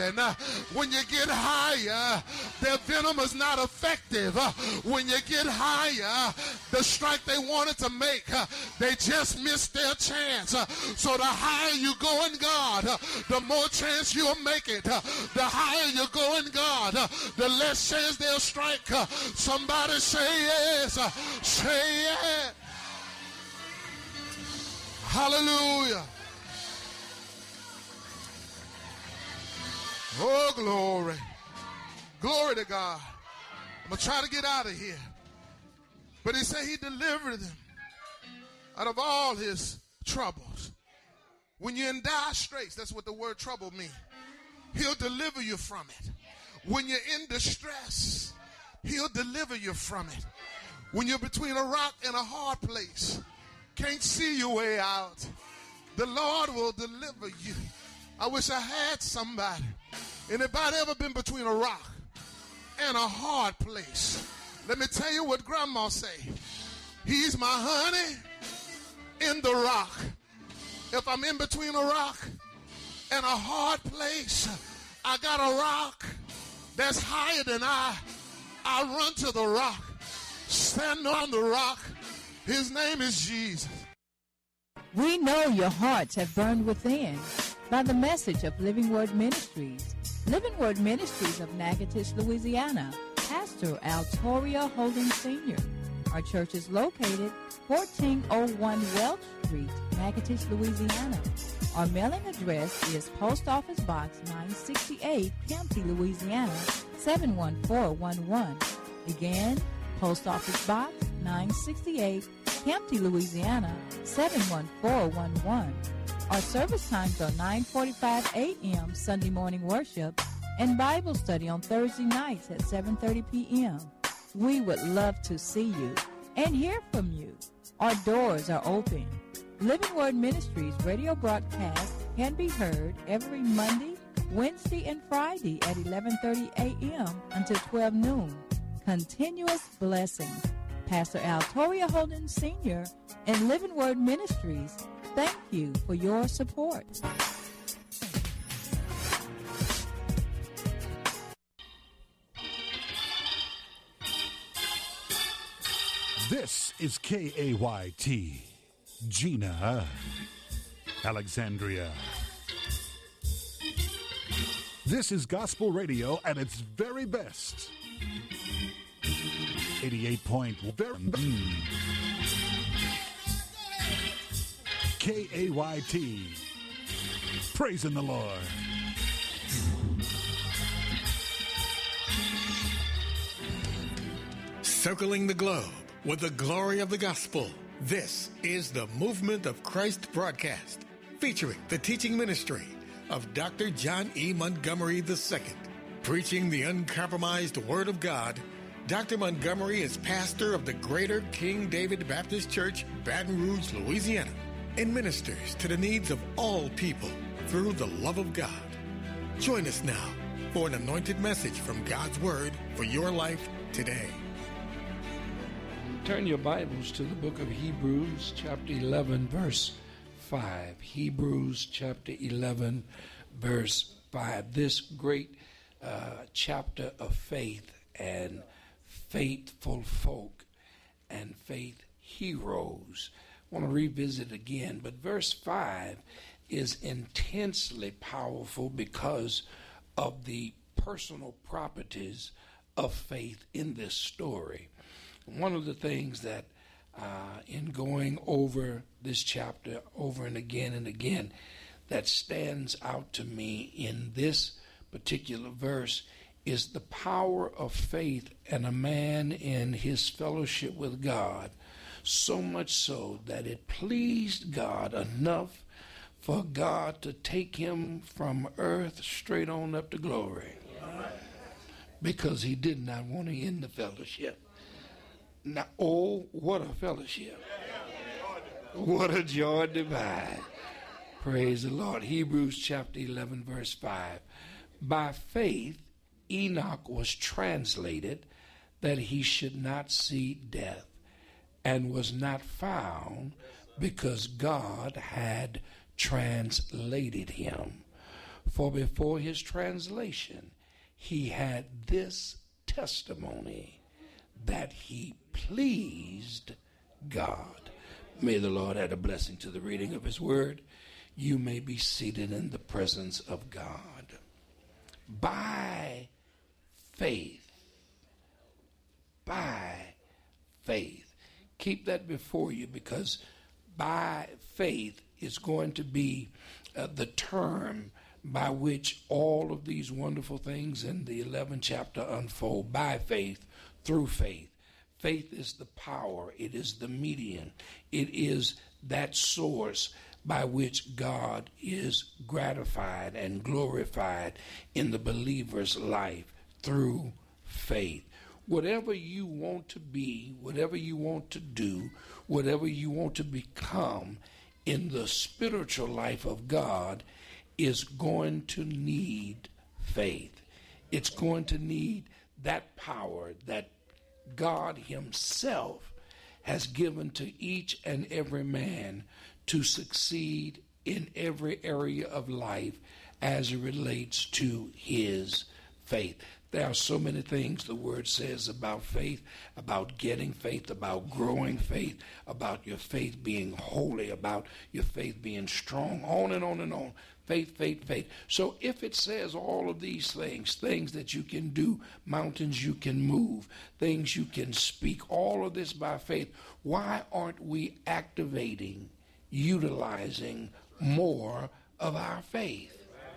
poison. When you get higher, their venom is not effective. When you get higher, the strike they wanted to make, they just missed their chance. So the higher you go in God, the more chance you'll make it. The higher you go in God, the less chance they'll strike. Somebody say yes. Say yes. Hallelujah. Oh, glory. Glory to God. I'm going to try to get out of here. But he said he delivered them out of all his troubles. When you're in dire straits, that's what the word trouble means. He'll deliver you from it. When you're in distress, he'll deliver you from it. When you're between a rock and a hard place, can't see your way out, the Lord will deliver you. I wish I had somebody. Anybody ever been between a rock and a hard place? Let me tell you what grandma say. He's my honey in the rock. If I'm in between a rock and a hard place, I got a rock that's higher than I run to the rock, stand on the rock. His name is Jesus. We know your hearts have burned within by the message of Living Word Ministries. Living Word Ministries of Natchitoches, Louisiana. Pastor Altoria Holden Sr. Our church is located 1401 Welch Street, Natchitoches, Louisiana. Our mailing address is Post Office Box 968, Kempty, Louisiana 71411. Again, Post Office Box 968, Kempty, Louisiana 71411. Our service times are 9:45 a.m. Sunday morning worship and Bible study on Thursday nights at 7:30 p.m. We would love to see you and hear from you. Our doors are open. Living Word Ministries radio broadcast can be heard every Monday, Wednesday, and Friday at 11:30 a.m. until 12 noon. Continuous blessings. Pastor Altoria Holden Sr. and Living Word Ministries, thank you for your support. This is KAYT, Gina, Alexandria. This is gospel radio at its very best. 88.1 KAYT. Praising the Lord. Circling the globe with the glory of the gospel. This is the Movement of Christ broadcast, featuring the teaching ministry of Dr. John E. Montgomery II. Preaching the uncompromised Word of God, Dr. Montgomery is pastor of the Greater King David Baptist Church, Baton Rouge, Louisiana, and ministers to the needs of all people through the love of God. Join us now for an anointed message from God's Word for your life today. Turn your Bibles to the book of Hebrews, chapter 11, verse 5. Hebrews, chapter 11, verse 5. This great chapter of faith and faithful folk and faith heroes. I want to revisit again, but verse 5 is intensely powerful because of the personal properties of faith in this story. One of the things that in going over this chapter over and again that stands out to me in this particular verse is the power of faith and a man in his fellowship with God, so much so that it pleased God enough for God to take him from earth straight on up to glory, because he did not want to end the fellowship. Now, oh, what a fellowship. What a joy divine. Praise the Lord. Hebrews chapter 11, verse 5. By faith, Enoch was translated that he should not see death, and was not found because God had translated him. For before his translation, he had this testimony, that he pleased God. May the Lord add a blessing to the reading of his word. You may be seated in the presence of God. By faith. Keep that before you, because by faith is going to be the term by which all of these wonderful things in the 11th chapter unfold. By faith, through faith. Faith is the power. It is the medium. It is that source by which God is gratified and glorified in the believer's life through faith. Whatever you want to be, whatever you want to do, whatever you want to become in the spiritual life of God is going to need faith. It's going to need that power that God himself has given to each and every man to succeed in every area of life as it relates to his faith. There are so many things the word says about faith, about getting faith, about growing faith, about your faith being holy, about your faith being strong, on and on and on. Faith, faith, faith. So if it says all of these things that you can do, mountains you can move, things you can speak, all of this by faith, why aren't we activating, utilizing more of our faith?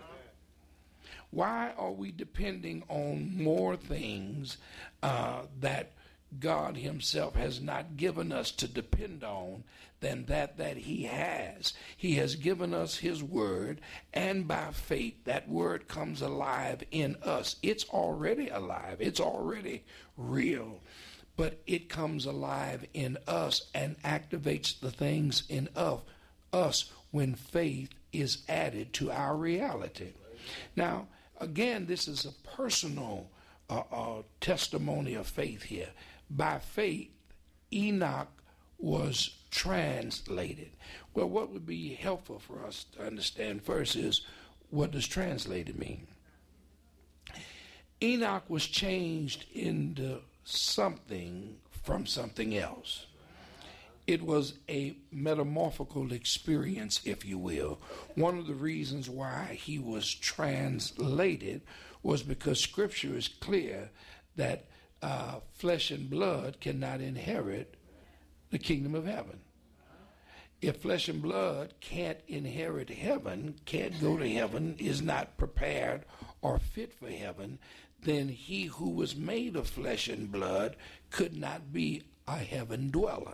Why are we depending on more things that God himself has not given us to depend on than that he has? He has given us his word, and by faith that word comes alive in us. It's already alive. It's already real. But it comes alive in us and activates the things in us when faith is added to our reality. Now, again, this is a personal testimony of faith here. By faith, Enoch was translated. Well, what would be helpful for us to understand first is, what does translated mean? Enoch was changed into something from something else. It was a metamorphical experience, if you will. One of the reasons why he was translated was because Scripture is clear that flesh and blood cannot inherit the kingdom of heaven. If flesh and blood can't inherit heaven, can't go to heaven, is not prepared or fit for heaven, then he who was made of flesh and blood could not be a heaven dweller.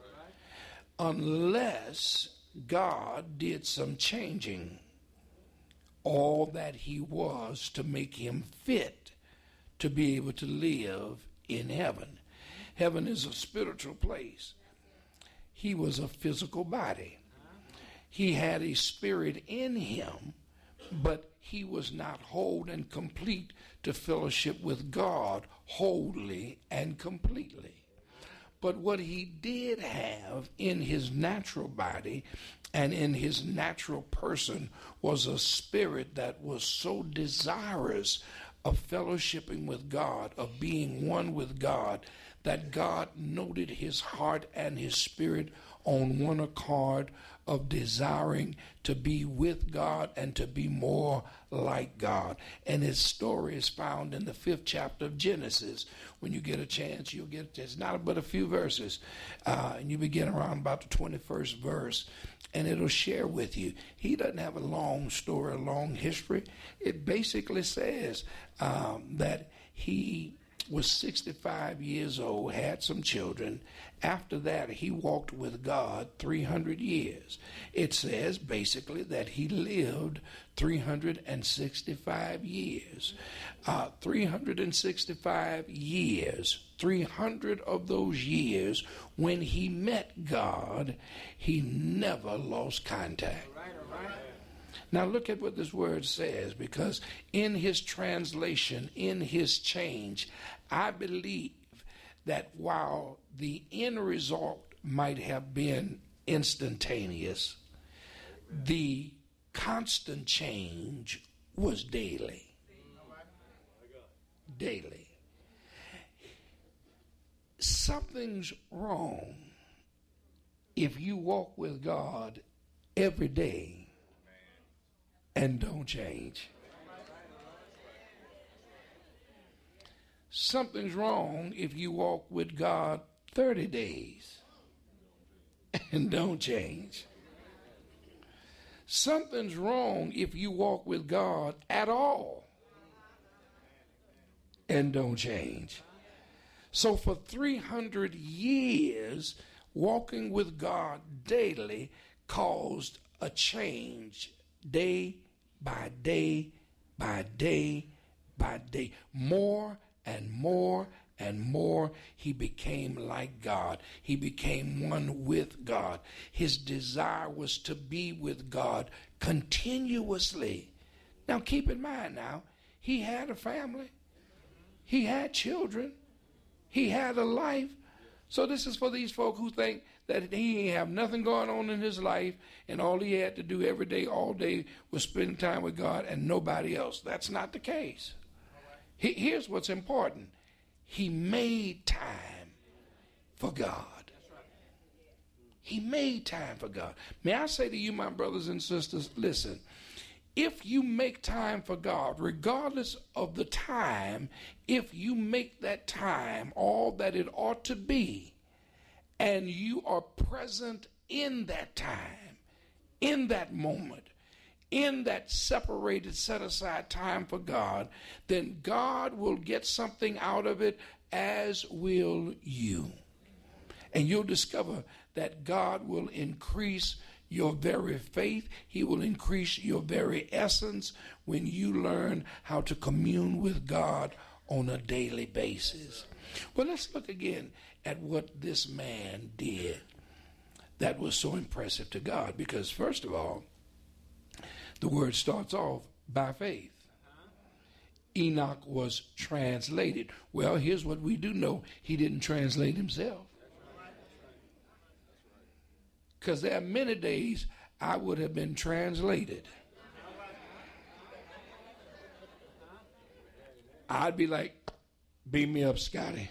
Unless God did some changing all that he was to make him fit to be able to live in heaven. Heaven is a spiritual place. He was a physical body. He had a spirit in him, but he was not whole and complete to fellowship with God wholly and completely. But what he did have in his natural body and in his natural person was a spirit that was so desirous of fellowshipping with God, of being one with God, that God noted his heart and his spirit on one accord of desiring to be with God and to be more like God. And his story is found in the 5th chapter of Genesis. When you get a chance, you'll get, it's not but a few verses, and you begin around about the 21st verse, and it'll share with you. He doesn't have a long story, a long history. It basically says that he was 65 years old, had some children. After that, he walked with God 300 years. It says basically that he lived 365 years. 365 years. 300 of those years, when he met God, he never lost contact. Now look at what this word says, because in his translation, in his change, I believe that while the end result might have been instantaneous, the constant change was daily. Daily. Something's wrong if you walk with God every day and don't change. Something's wrong if you walk with God 30 days and don't change. Something's wrong if you walk with God at all and don't change. So for 300 years, walking with God daily caused a change day by day by day by day. More and more and more, he became like God. He became one with God. His desire was to be with God continuously. Now keep in mind now, he had a family. He had children. He had a life. So this is for these folk who think that he ain't have nothing going on in his life and all he had to do every day, all day, was spend time with God and nobody else. That's not the case. Here's what's important. He made time for God. He made time for God. May I say to you, my brothers and sisters, listen, if you make time for God, regardless of the time, if you make that time all that it ought to be, and you are present in that time, in that moment, in that separated, set aside time for God, then God will get something out of it, as will you. And you'll discover that God will increase your very faith. He will increase your very essence when you learn how to commune with God on a daily basis. Well, let's look again at what this man did that was so impressive to God. Because first of all, the word starts off by faith. Enoch was translated. Well, here's what we do know. He didn't translate himself. Because there are many days I would have been translated. I'd be like, beam me up, Scotty.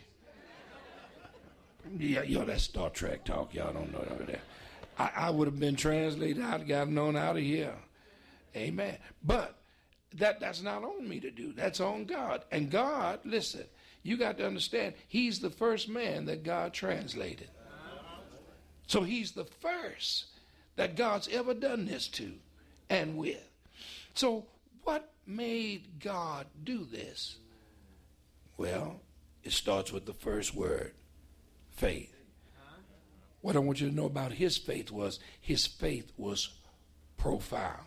Yeah, that's Star Trek talk. Y'all don't know it over there. I would have been translated. I'd have gotten on out of here. Amen. But that's not on me to do. That's on God. And God, listen, you got to understand, he's the first man that God translated. So he's the first that God's ever done this to and with. So what made God do this? Well, it starts with the first word, faith. What I want you to know about his faith was profound.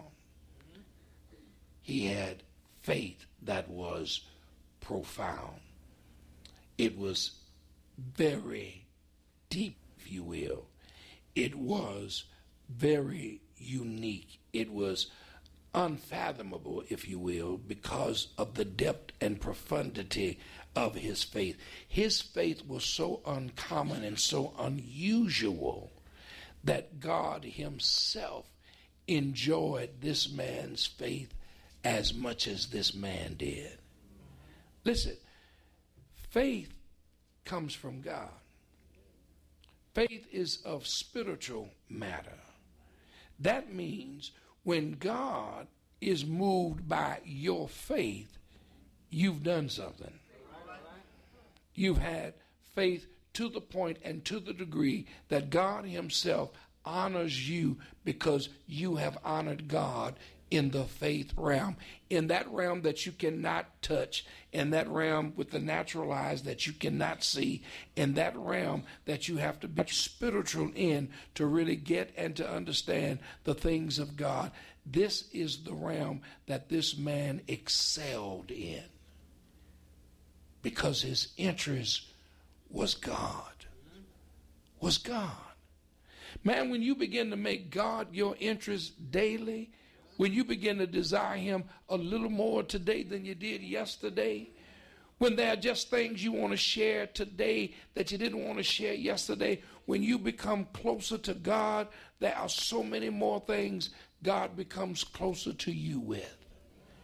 He had faith that was profound. It was very deep, if you will. It was very unique. It was unfathomable, if you will, because of the depth and profundity of his faith. His faith was so uncommon and so unusual that God himself enjoyed this man's faith as much as this man did. Listen, faith comes from God. Faith is of spiritual matter. That means when God is moved by your faith, you've done something. You've had faith to the point and to the degree that God himself honors you because you have honored God in the faith realm, in that realm that you cannot touch, in that realm with the natural eyes that you cannot see, in that realm that you have to be spiritual in to really get and to understand the things of God. This is the realm that this man excelled in because his interest was God. Was God. Man, when you begin to make God your interest daily, when you begin to desire him a little more today than you did yesterday, when there are just things you want to share today that you didn't want to share yesterday, when you become closer to God, there are so many more things God becomes closer to you with.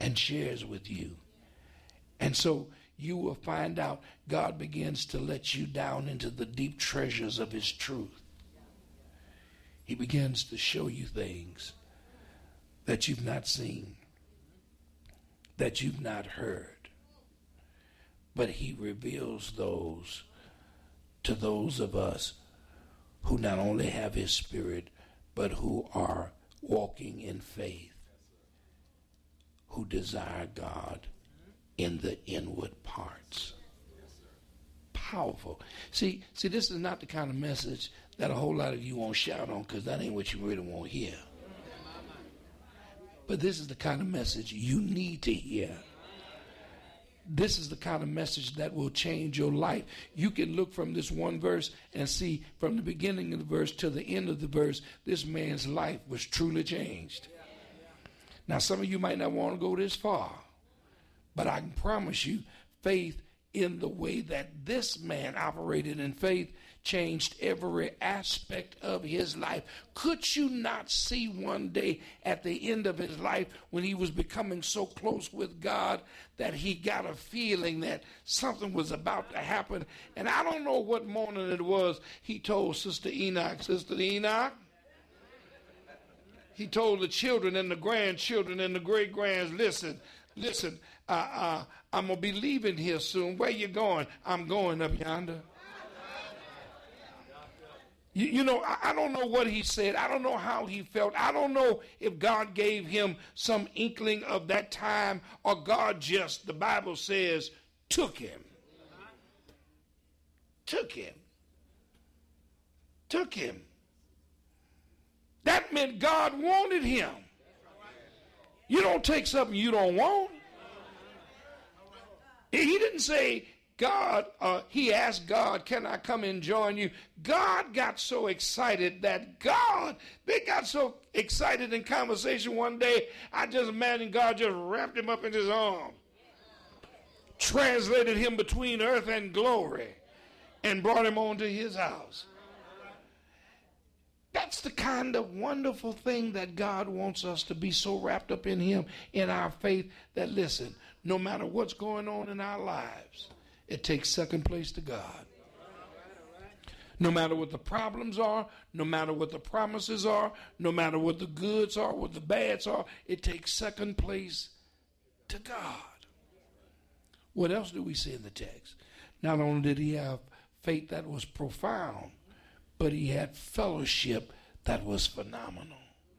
and shares with you. And so you will find out God begins to let you down into the deep treasures of his truth. He begins to show you things that you've not seen, that you've not heard. But he reveals those to those of us who not only have his spirit, but who are walking in faith, who desire God in the inward parts. Powerful. See, this is not the kind of message that a whole lot of you won't shout on, because that ain't what you really want to hear. But this is the kind of message you need to hear. This is the kind of message that will change your life. You can look from this one verse and see from the beginning of the verse to the end of the verse, this man's life was truly changed. Now, some of you might not want to go this far, but I can promise you, faith in the way that this man operated in faith changed every aspect of his life. Could you not see one day at the end of his life when he was becoming so close with God that he got a feeling that something was about to happen? And I don't know what morning it was. He told Sister Enoch, he told the children and the grandchildren and the great-grands, listen, I'm going to be leaving here soon. Where you going? I'm going up yonder. You know, I don't know what he said. I don't know how he felt. I don't know if God gave him some inkling of that time, or God just, the Bible says, took him. Took him. Took him. That meant God wanted him. You don't take something you don't want. He didn't say, God, he asked God, can I come and join you? God got so excited that they got so excited in conversation one day, I just imagine God just wrapped him up in his arm, translated him between earth and glory, and brought him on to his house. That's the kind of wonderful thing that God wants us to be so wrapped up in him, in our faith, that listen, no matter what's going on in our lives, it takes second place to God. No matter what the problems are, no matter what the promises are, no matter what the goods are, what the bads are, it takes second place to God. What else do we see in the text? Not only did he have faith that was profound, but he had fellowship that was phenomenal.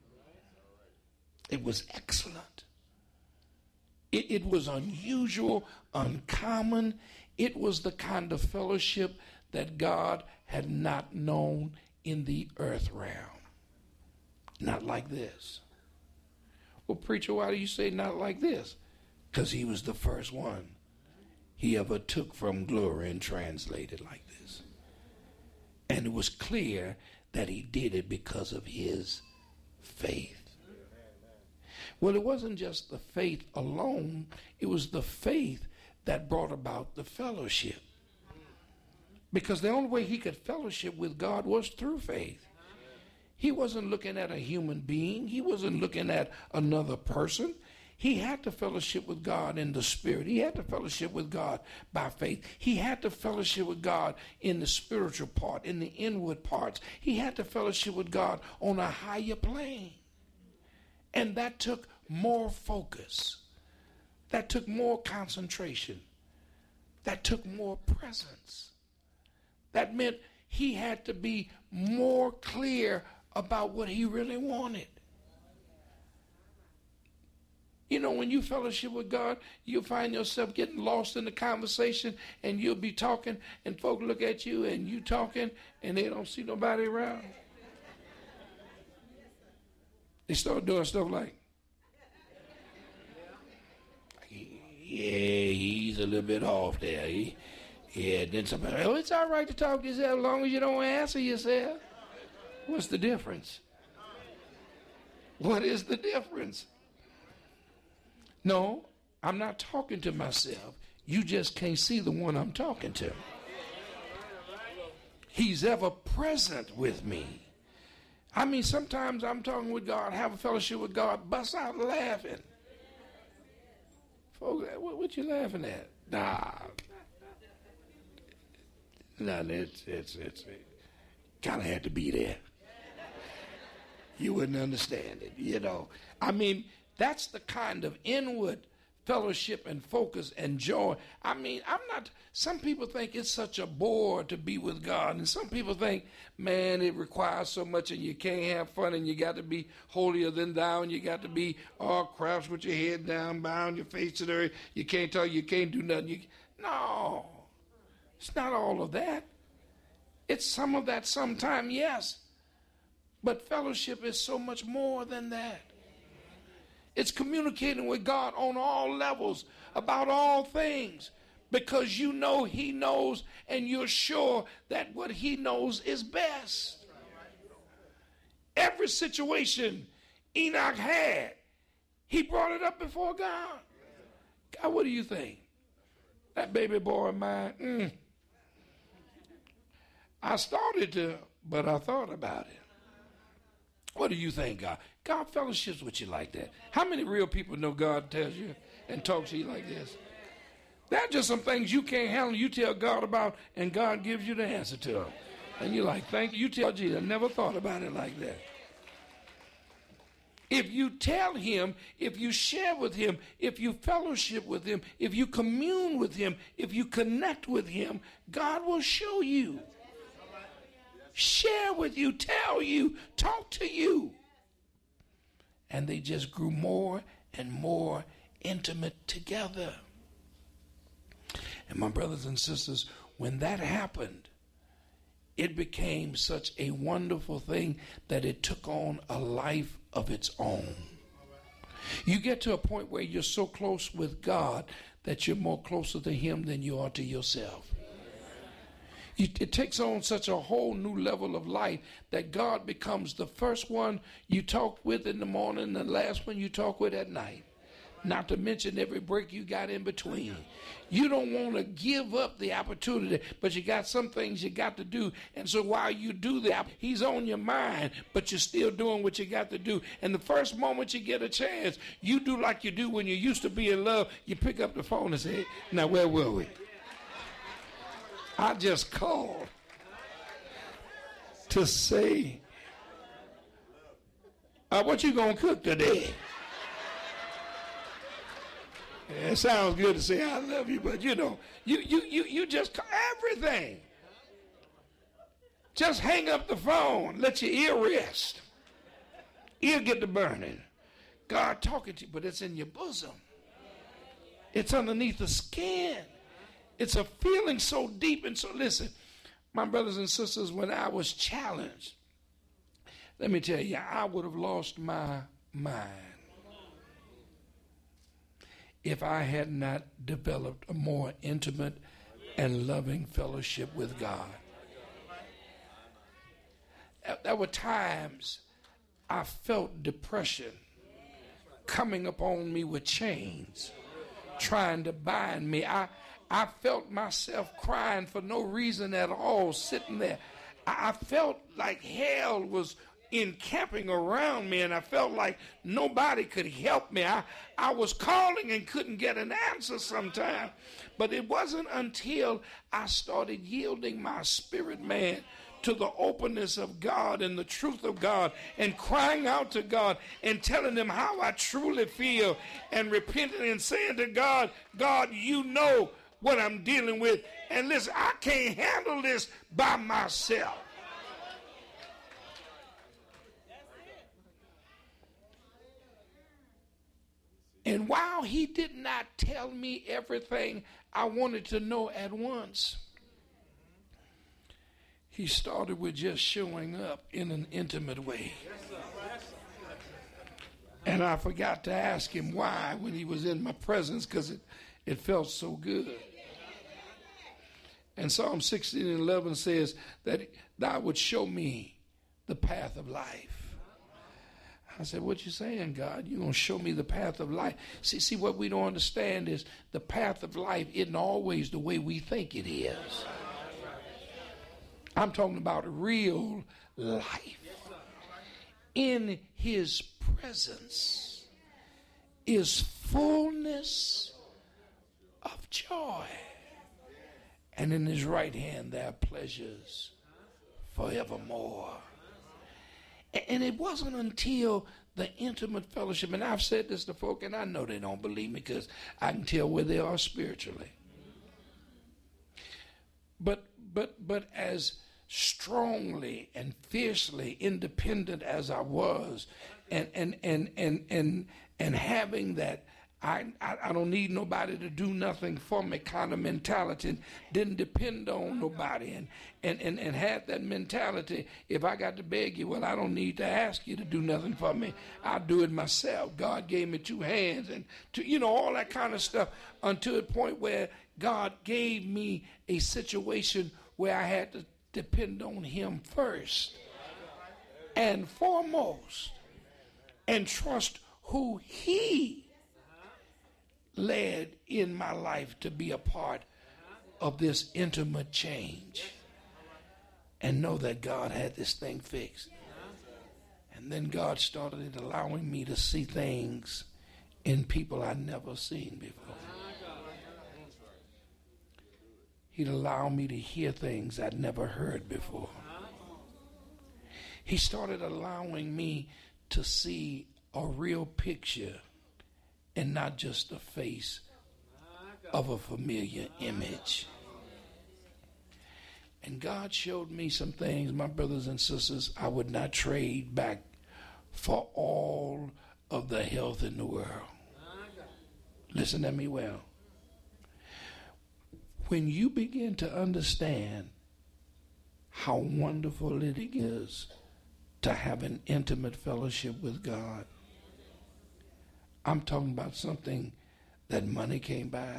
It was excellent. It was unusual, uncommon. It was the kind of fellowship that God had not known in the earth realm. Not like this. Well, preacher, why do you say not like this? Because he was the first one he ever took from glory and translated like this. And it was clear that he did it because of his faith. Well, it wasn't just the faith alone. It was the faith that brought about the fellowship. Because the only way he could fellowship with God was through faith. He wasn't looking at a human being. He wasn't looking at another person. He had to fellowship with God in the spirit. He had to fellowship with God by faith. He had to fellowship with God in the spiritual part, in the inward parts. He had to fellowship with God on a higher plane. And that took more focus. That took more concentration. That took more presence. That meant he had to be more clear about what he really wanted. You know, when you fellowship with God, you'll find yourself getting lost in the conversation, and you'll be talking, and folk look at you, and you talking, and they don't see nobody around. They start doing stuff like, yeah, he's a little bit off there. Then somebody, oh, it's all right to talk to yourself as long as you don't answer yourself. What's the difference? What is the difference? No, I'm not talking to myself. You just can't see the one I'm talking to. He's ever present with me. I mean, sometimes I'm talking with God, have a fellowship with God, bust out laughing. Folks, what you laughing at? Nah, it's kind of had to be there. You wouldn't understand it, you know. I mean, that's the kind of inward fellowship and focus and joy. I mean, some people think it's such a bore to be with God, and some people think, man, it requires so much and you can't have fun and you got to be holier than thou and you got to be all crouched with your head down, bound your face to the earth. You can't talk, you can't do nothing. No, it's not all of that. It's some of that sometime, yes. But fellowship is so much more than that. It's communicating with God on all levels about all things because you know he knows and you're sure that what he knows is best. Every situation Enoch had, he brought it up before God. God, what do you think? That baby boy of mine, I started to, but I thought about it. What do you think, God? God fellowships with you like that. How many real people know God tells you and talks to you like this? There are just some things you can't handle, you tell God about, and God gives you the answer to them. And you're like, thank you. You tell Jesus, I never thought about it like that. If you tell him, if you share with him, if you fellowship with him, if you commune with him, if you connect with him, God will show you. Share with you, tell you, talk to you. And they just grew more and more intimate together. And my brothers and sisters, when that happened, it became such a wonderful thing that it took on a life of its own. You get to a point where you're so close with God that you're more closer to him than you are to yourself. It takes on such a whole new level of life that God becomes the first one you talk with in the morning and the last one you talk with at night. Not to mention every break you got in between. You don't want to give up the opportunity, but you got some things you got to do. And so while you do that, he's on your mind, but you're still doing what you got to do. And the first moment you get a chance, you do like you do when you used to be in love. You pick up the phone and say, now where were we? I just called to say, what you gonna cook today? It sounds good to say I love you, but you know, you just everything. Just hang up the phone, let your ear rest. Ear get to burning. God talking to you, but it's in your bosom. It's underneath the skin. It's a feeling so deep. And so listen, my brothers and sisters, when I was challenged, let me tell you, I would have lost my mind if I had not developed a more intimate and loving fellowship with God. There were times I felt depression coming upon me with chains, trying to bind me. I felt myself crying for no reason at all, sitting there. I felt like hell was encamping around me, and I felt like nobody could help me. I was calling and couldn't get an answer sometimes. But it wasn't until I started yielding my spirit man to the openness of God and the truth of God and crying out to God and telling him how I truly feel and repenting and saying to God, God, you know what I'm dealing with. And listen, I can't handle this by myself. And while he did not tell me everything I wanted to know at once, he started with just showing up in an intimate way. And I forgot to ask him why when he was in my presence, because it felt so good. And Psalm 16:11 says that thou would show me the path of life. I said, what you saying, God? You're going to show me the path of life. See, what we don't understand is the path of life isn't always the way we think it is. I'm talking about real life. In his presence is fullness joy. And in his right hand there are pleasures forevermore. And it wasn't until the intimate fellowship, and I've said this to folk, and I know they don't believe me because I can tell where they are spiritually. But as strongly and fiercely independent as I was, and having that I don't need nobody to do nothing for me kind of mentality, didn't depend on nobody, and had that mentality, if I got to beg you, well, I don't need to ask you to do nothing for me. I'll do it myself. God gave me two hands, and all that kind of stuff, until the point where God gave me a situation where I had to depend on him first and foremost, and trust who he led in my life to be a part of this intimate change, and know that God had this thing fixed. And then God started allowing me to see things in people I'd never seen before. He'd allow me to hear things I'd never heard before. He started allowing me to see a real picture and not just the face of a familiar image. And God showed me some things, my brothers and sisters, I would not trade back for all of the health in the world. Listen to me well. When you begin to understand how wonderful it is to have an intimate fellowship with God, I'm talking about something that money can't buy.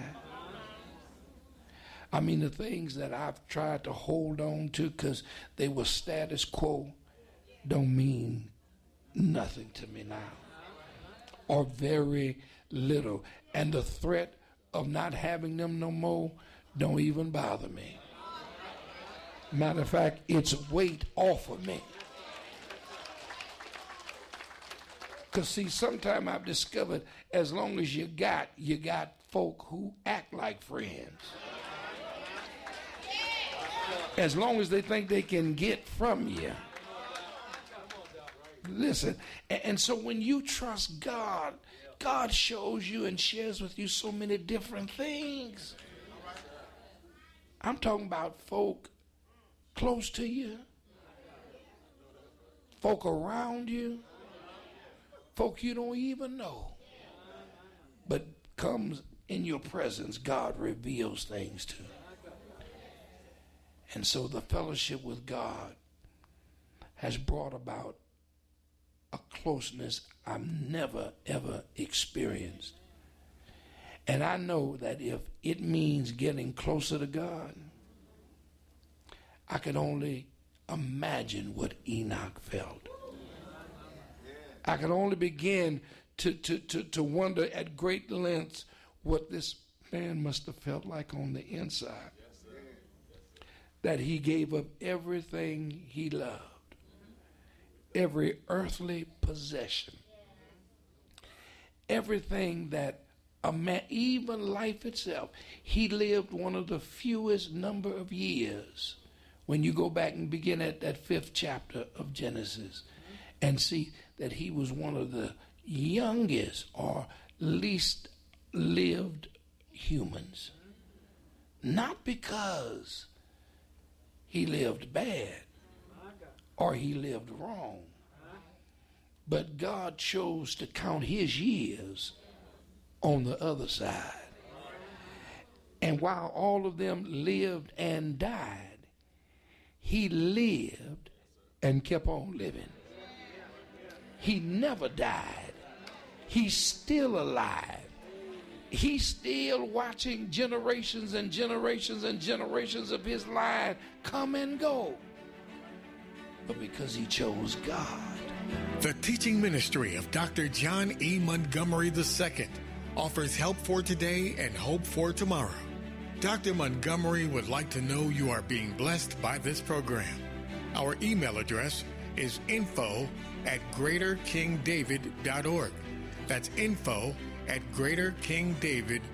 I mean, the things that I've tried to hold on to because they were status quo don't mean nothing to me now, or very little. And the threat of not having them no more don't even bother me. Matter of fact, it's weight off of me. Because, see, sometimes I've discovered as long as you got folk who act like friends. As long as they think they can get from you. Listen, and so when you trust God, God shows you and shares with you so many different things. I'm talking about folk close to you, folk around you, folk you don't even know, but comes in your presence, God reveals things to. And so the fellowship with God has brought about a closeness I've never, ever experienced. And I know that if it means getting closer to God, I can only imagine what Enoch felt. I can only begin to wonder at great lengths what this man must have felt like on the inside. That he gave up everything he loved, every earthly possession, everything that a man, even life itself. He lived one of the fewest number of years when you go back and begin at that 5th chapter of Genesis and see that he was one of the youngest or least lived humans. Not because he lived bad or he lived wrong, but God chose to count his years on the other side. And while all of them lived and died, he lived and kept on living. He never died. He's still alive. He's still watching generations and generations and generations of his line come and go. But because he chose God. The teaching ministry of Dr. John E. Montgomery II offers help for today and hope for tomorrow. Dr. Montgomery would like to know you are being blessed by this program. Our email address is info@greaterkingdavid.org. That's info@greaterkingdavid.org.